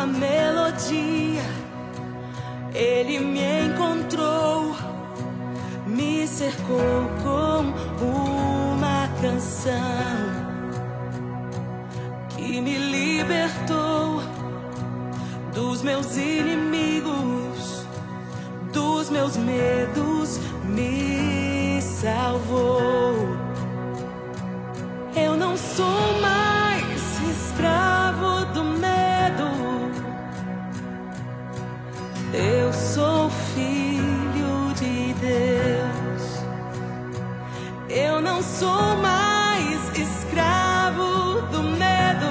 uma melodia, Ele me encontrou, me cercou com uma canção que me libertou dos meus inimigos, dos meus medos, me salvou. Eu não sou mais escravo do medo, eu sou filho de Deus. Eu não sou mais escravo do medo,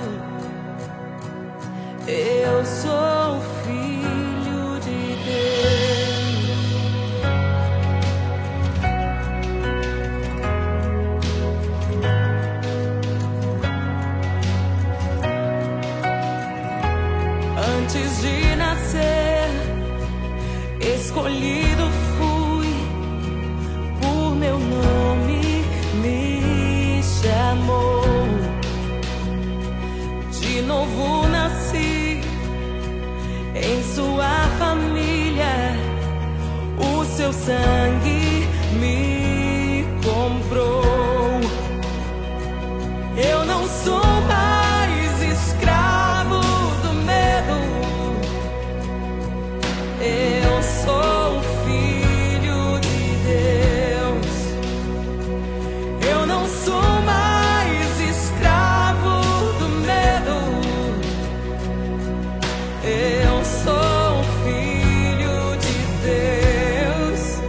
eu sou filho de Deus. Antes de nascer, escolhido fui, por meu nome me chamou. De novo nasci em sua família, o seu sangue me comprou. Eu não sou mais escravo do medo, eu sou filho de Deus. Eu não sou mais escravo do medo, eu sou filho de Deus.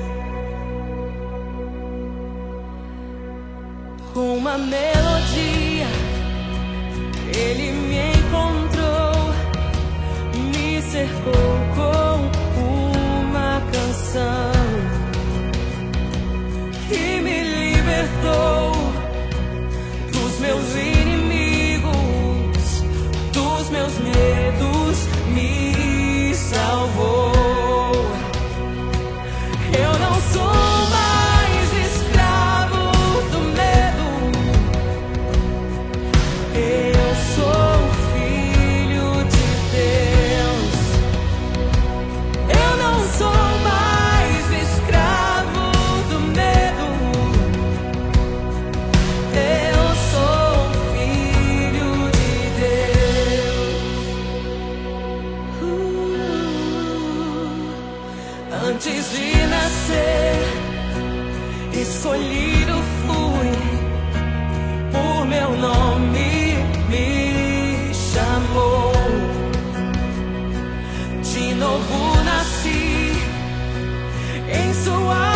Com uma melodia, Ele me encontrou, me cercou com uma canção que me libertou dos meus inimigos, dos meus medos, me salvou. Eu não sou mais escravo do medo, eu sou filho de Deus. Eu não sou mais escravo do medo, eu sou filho de Deus. Antes de nascer, escolhido fui, por meu nome me chamou. De novo nasci em sua